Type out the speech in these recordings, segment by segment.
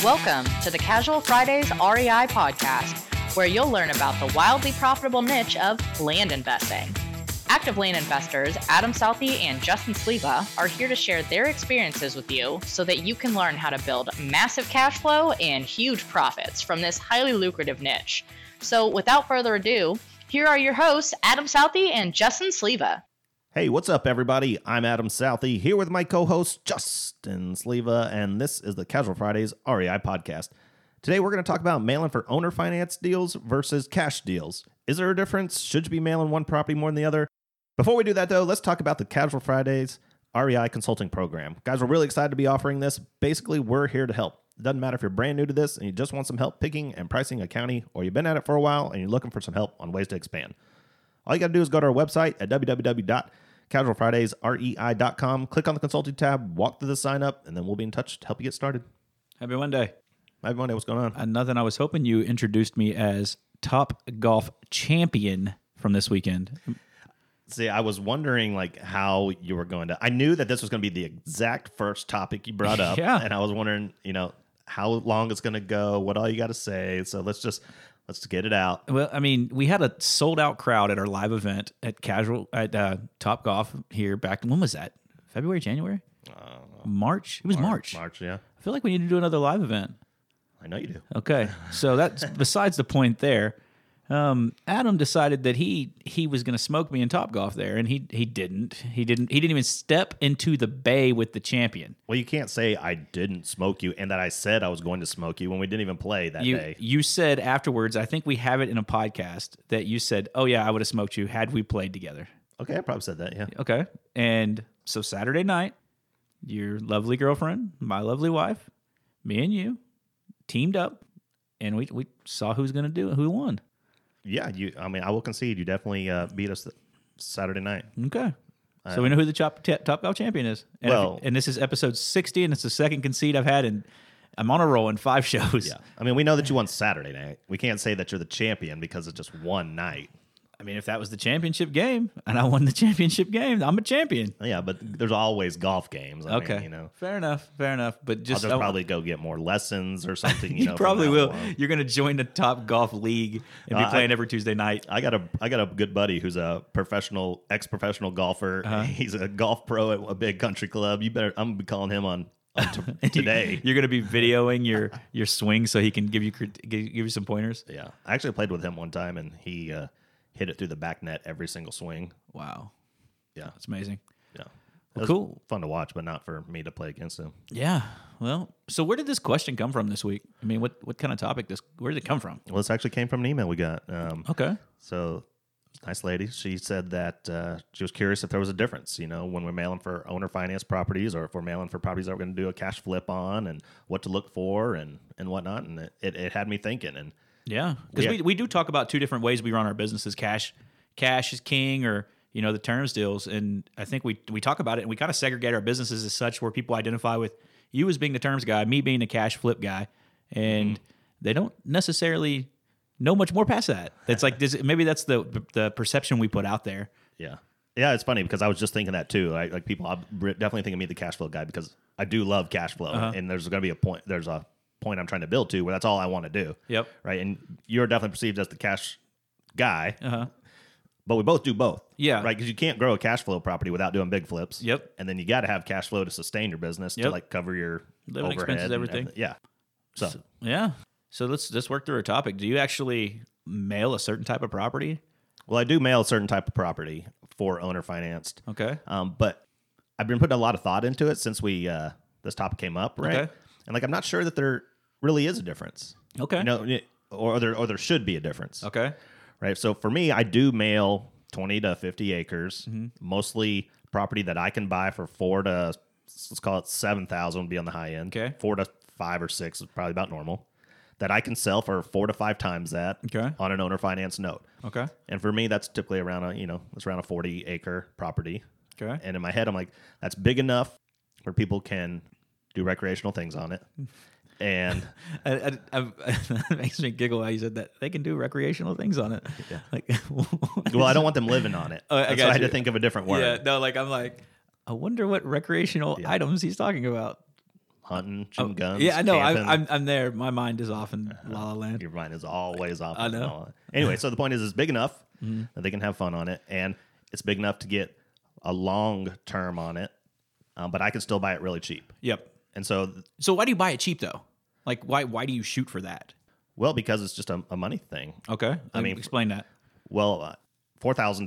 Welcome to the Casual Fridays REI podcast, where you'll learn about the wildly profitable niche of land investing. Active land investors Adam Southey and Justin Sleva are here to share their experiences with you so that you can learn how to build massive cash flow and huge profits from this highly lucrative niche. So without further ado, here are your hosts, Adam Southey and Justin Sleva. Hey, what's up, everybody? I'm Adam Southey, here with my co-host, Justin Sleva, and this is the Casual Fridays REI podcast. Today, we're going to talk about mailing for owner finance deals versus cash deals. Is there a difference? Should you be mailing one property more than the other? Before we do that, though, let's talk about the Casual Fridays REI consulting program. Guys, we're really excited to be offering this. Basically, we're here to help. It doesn't matter if you're brand new to this and you just want some help picking and pricing a county, or you've been at it for a while and you're looking for some help on ways to expand. All you got to do is go to our website at www.casualfridaysrei.com, click on the consulting tab, walk through the sign up, and then we'll be in touch to help you get started. Happy Monday. Happy Monday. What's going on? Nothing. I was hoping you introduced me as Top Golf Champion from this weekend. See, I was wondering how you were going to. I knew that this was going to be the exact first topic you brought up. Yeah. And I was wondering, how long it's going to go, what all you got to say. So let's get it out. Well, I mean, we had a sold out crowd at our live event at Top Golf here back. When was that? February, January? March? It was March. March, yeah. I feel like we need to do another live event. I know you do. Okay. So that's besides the point there. Adam decided that he was going to smoke me in Topgolf there, and he didn't. He didn't even step into the bay with the champion. Well, you can't say I didn't smoke you and that I said I was going to smoke you when we didn't even play that day. You said afterwards, I think we have it in a podcast, that you said, oh yeah, I would have smoked you had we played together. Okay, I probably said that, yeah. Okay. And so Saturday night, your lovely girlfriend, my lovely wife, me and you teamed up, and we saw who's going to do it, who won. Yeah, I will concede. You definitely beat us Saturday night. Okay. So we know who the Top Golf Champion is. And and this is episode 60, and it's the second concede I've had, and I'm on a roll in 5 shows. Yeah. I mean, we know that you won Saturday night. We can't say that you're the champion because it's just one night. I mean, if that was the championship game, and I won the championship game, I'm a champion. Yeah, but there's always golf games. Okay. Fair enough. But I'll just probably go get more lessons or something. You probably will. You're going to join the Top Golf League and be playing every Tuesday night. I got a good buddy who's a ex-professional golfer. Uh-huh. He's a golf pro at a big country club. I'm going to be calling him on today. You're going to be videoing your swing so he can give you some pointers? Yeah. I actually played with him one time, and he hit it through the back net every single swing. Wow. Yeah. That's amazing. Yeah. Well, cool. Fun to watch, but not for me to play against him. Yeah. Well, so where did this question come from this week? I mean, what kind of topic where did it come from? Well, this actually came from an email we got. Okay. So, nice lady. She said that she was curious if there was a difference, when we're mailing for owner finance properties or if we're mailing for properties that we're going to do a cash flip on, and what to look for and whatnot. And it had me thinking. And yeah, because we do talk about 2 different ways we run our businesses. Cash is king, or the terms deals, and I think we talk about it, and we kind of segregate our businesses as such where people identify with you as being the terms guy, me being the cash flip guy, and they don't necessarily know much more past that. That's maybe that's the perception we put out there. Yeah, it's funny because I was just thinking that too. People definitely think of me the cash flow guy because I do love cash flow, and there's going to be a point. There's a point I'm trying to build to where that's all I want to do. Yep. Right. And you're definitely perceived as the cash guy. But we both do both. Yeah. Right. Because you can't grow a cash flow property without doing big flips. Yep. And then you got to have cash flow to sustain your business to cover your living overhead expenses, everything. Yeah. So yeah. So let's work through a topic. Do you actually mail a certain type of property? Well, I do mail a certain type of property for owner financed. Okay. But I've been putting a lot of thought into it since this topic came up. Right. Okay. And I'm not sure that there really is a difference. Okay. Or there should be a difference. Okay. Right. So for me, I do mail 20 to 50 acres, mostly property that I can buy for let's call it 7,000 would be on the high end. Okay. 4 to 5 or 6 is probably about normal. That I can sell for 4 to 5 times that on an owner finance note. Okay. And for me, that's typically around it's around a 40 acre property. Okay. And in my head, I'm like, that's big enough where people can do recreational things on it. And it makes me giggle how you said that. They can do recreational things on it. Yeah. Well, I don't want them living on it. That's why I had to think of a different word. Yeah, no, I'm like, I wonder what recreational items he's talking about. hunting, shooting guns. Yeah, I know. camping. I'm there. My mind is off in La La Land. Your mind is always off. I know. Anyway, so the point is, it's big enough that they can have fun on it, and it's big enough to get a long term on it, but I can still buy it really cheap. Yep. And so, So why do you buy it cheap though? Like why do you shoot for that? well, because it's just a money thing. Okay. I mean, explain that. Well, $4,000,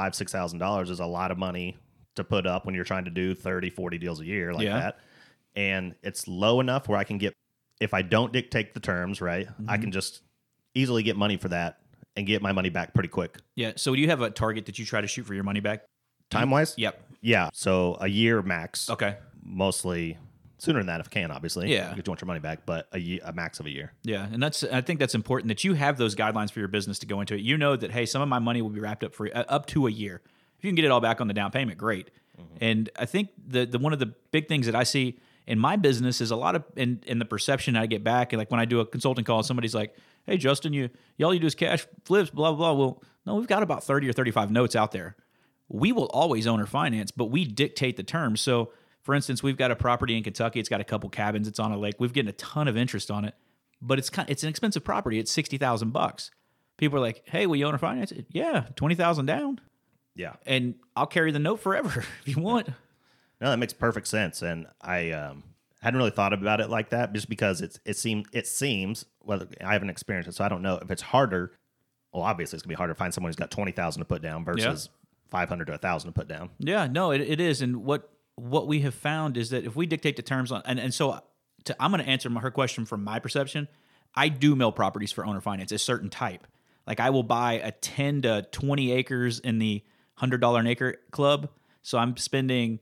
$6,000 is a lot of money to put up when you're trying to do 30, 40 deals a year like Yeah. that. And it's low enough where I can get, if I don't dictate the terms, right, I can just easily get money for that and get my money back pretty quick. Yeah. So do you have a target that you try to shoot for your money back? Time wise? Yep. Yeah. So a year max. Okay. Mostly sooner than that if I can, obviously. Yeah. If you want your money back, but a max of a year. Yeah, and I think that's important that you have those guidelines for your business to go into it. You know that hey, some of my money will be wrapped up for up to a year. If you can get it all back on the down payment, great. And I think the one of the big things that I see in my business is a lot of in the perception I get back, and like when I do a consulting call, somebody's like, "Hey, Justin, all you do is cash flips, blah blah blah." Well, no, we've got about 30 or 35 notes out there. We will always owner finance, but we dictate the terms. So, for instance, we've got a property in Kentucky. It's got a couple cabins. It's on a lake. We've getting a ton of interest on it, but it's an expensive property. It's $60,000. People are like, "Hey, will you owner finance it?" Yeah, 20,000 down, Yeah. and I'll carry the note forever if you want. No, that makes perfect sense, and I hadn't really thought about it like that, just because it seems. Well, I haven't experienced it, so I don't know if it's harder. Well, obviously, it's gonna be harder to find someone who's got 20,000 to put down versus 500 to 1,000 to put down. Yeah, no, it is, and what we have found is that if we dictate the terms on, and so I'm going to answer her question from my perception. I do mill properties for owner finance, a certain type. Like I will buy a 10 to 20 acres in the $100 an acre club. So I'm spending,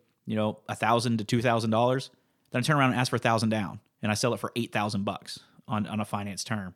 $1,000 to $2,000. Then I turn around and ask for 1,000 down, and I sell it for $8,000 on a finance term.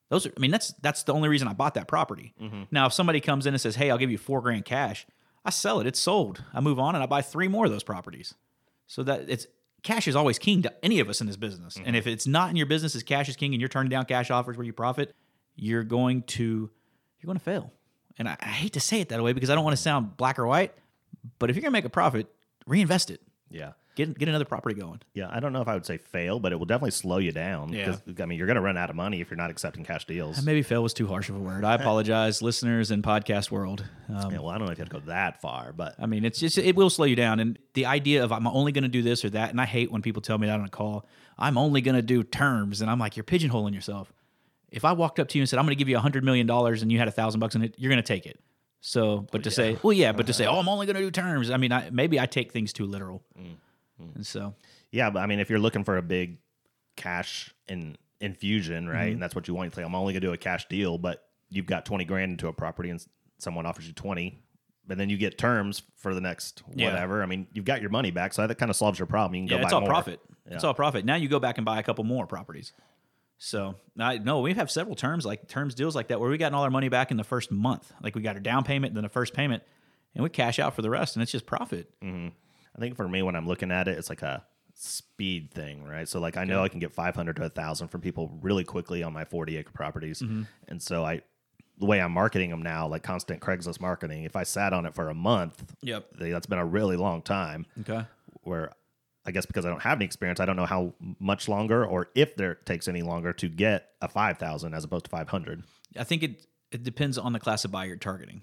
That's the only reason I bought that property. Now, if somebody comes in and says, "Hey, I'll give you $4,000 cash," I sell it. It's sold. I move on and I buy 3 more of those properties. So that cash is always king to any of us in this business. And if it's not in your business as cash is king and you're turning down cash offers where you profit, you're going to fail. And I hate to say it that way because I don't want to sound black or white, but if you're going to make a profit, reinvest it. Yeah. Get another property going. Yeah, I don't know if I would say fail, but it will definitely slow you down. Yeah. Because, you're going to run out of money if you're not accepting cash deals. Maybe fail was too harsh of a word. I apologize, listeners in podcast world. Yeah, well, I don't know if you have to go that far, but I mean, it will slow you down. And the idea of I'm only going to do this or that, and I hate when people tell me that on a call, I'm only going to do terms. And I'm like, you're pigeonholing yourself. If I walked up to you and said, I'm going to give you $100 million and you had $1,000 in it, you're going to take it. So, but to say, oh, I'm only going to do terms. I mean, maybe I take things too literal. And so, yeah, but I mean, if you're looking for a big cash infusion, right, and that's what you want, you say, I'm only going to do a cash deal, but you've got 20 grand into a property and someone offers you 20, but then you get terms for the next whatever. I mean, you've got your money back, so that kind of solves your problem. You can go buy it's all more. profit. Yeah. It's all profit. Now you go back and buy a couple more properties. So we have several terms deals like that where we gotten all our money back in the first month. Like we got our down payment, then a first payment, and we cash out for the rest, and it's just profit. I think for me, when I'm looking at it, it's like a speed thing, right? So like I know I can get 500 to 1,000 from people really quickly on my 40-acre properties, and so the way I'm marketing them now, like constant Craigslist marketing, if I sat on it for a month, that's been a really long time. Okay. Where I guess because I don't have any experience, I don't know how much longer or if there takes any longer to get a 5,000 as opposed to 500. I think it depends on the class of buyer you're targeting.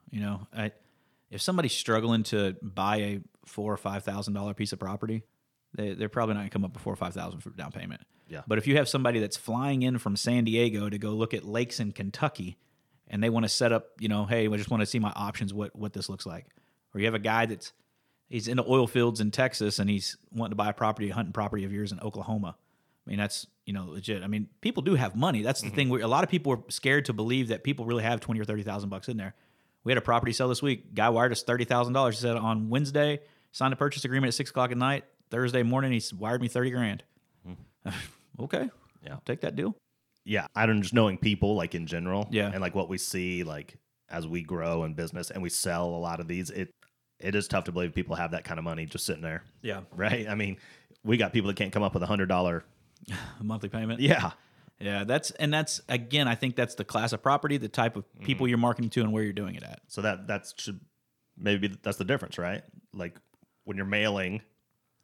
If somebody's struggling to buy a $4,000 or $5,000 piece of property, they're probably not going to come up with $4,000 or $5,000 for down payment. Yeah. But if you have somebody that's flying in from San Diego to go look at lakes in Kentucky, and they want to set up, hey, I just want to see my options, what this looks like. Or you have a guy he's in the oil fields in Texas, and he's wanting to buy a hunting property of yours in Oklahoma. I mean, that's, legit. I mean, people do have money. That's the thing. A lot of people are scared to believe that people really have $20,000 or $30,000 in there. We had a property sell this week. Guy wired us $30,000. He said on Wednesday, signed a purchase agreement at 6:00 at night. Thursday morning, he wired me $30,000. Okay. Yeah. I'll take that deal. Yeah. I don't just knowing people like in general. Yeah. And like what we see like as we grow in business and we sell a lot of these, it is tough to believe people have that kind of money just sitting there. Yeah. Right. I mean, we got people that can't come up with $100 A monthly payment. Yeah. Yeah. That's again, I think that's the class of property, the type of people you're marketing to, and where you're doing it at. So that's the difference, right? Like when you're mailing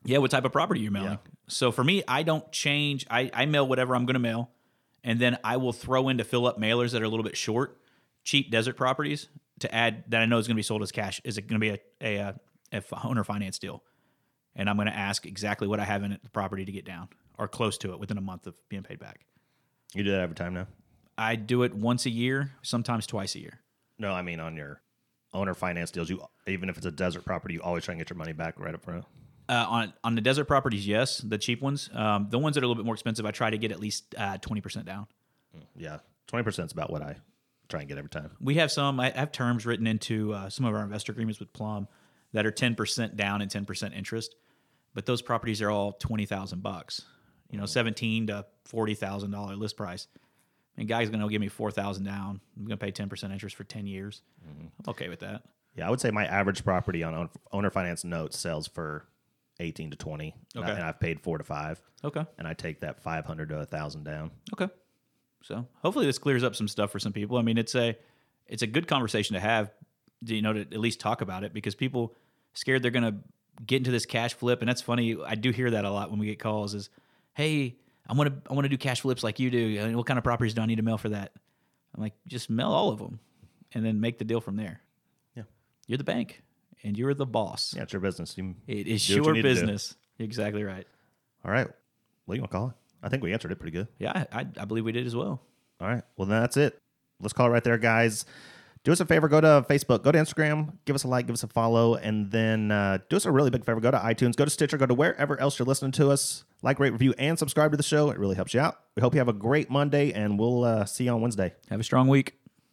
Yeah, what type of property you're mailing. Yeah. So for me, I don't change. I mail whatever I'm going to mail, and then I will throw in to fill up mailers that are a little bit short, cheap desert properties to add that I know is going to be sold as cash. Is it going to be a owner finance deal? And I'm going to ask exactly what I have in the property to get down or close to it within a month of being paid back. You do that every time now? I do it once a year, sometimes twice a year. No, I mean on your owner finance deals, you even if it's a desert property, you always try and get your money back right up front. On the desert properties, yes, the cheap ones. The ones that are a little bit more expensive, I try to get at least 20% down. Yeah, 20% is about what I try and get every time. We have I have terms written into some of our investor agreements with Plum that are 10% down and 10% interest, but those properties are all $20,000. You know, $17,000 to $40,000 list price. And guy's going to give me $4,000 down. I'm going to pay 10% interest for 10 years. I'm okay with that. Yeah, I would say my average property on owner finance notes sells for 18 to 20, Okay. and I've paid 4 to 5. Okay. And I take that 500 to 1,000 down. Okay. So hopefully this clears up some stuff for some people. I mean, it's a good conversation to have, you know, to at least talk about it, because people scared they're going to get into this cash flip. And that's funny. I do hear that a lot when we get calls is, hey, I want to do cash flips like you do. I mean, what kind of properties do I need to mail for that? I'm like, just mail all of them and then make the deal from there. Yeah. You're the bank and you're the boss. Yeah, it's your business. It is do what you your need to do. business. You're exactly right. All right. What do you want to call it? I think we answered it pretty good. Yeah, I believe we did as well. All right. Well, then that's it. Let's call it right there, guys. Do us a favor. Go to Facebook. Go to Instagram. Give us a like. Give us a follow. And then do us a really big favor. Go to iTunes. Go to Stitcher. Go to wherever else you're listening to us. Like, rate, review, and subscribe to the show. It really helps you out. We hope you have a great Monday, and we'll see you on Wednesday. Have a strong week.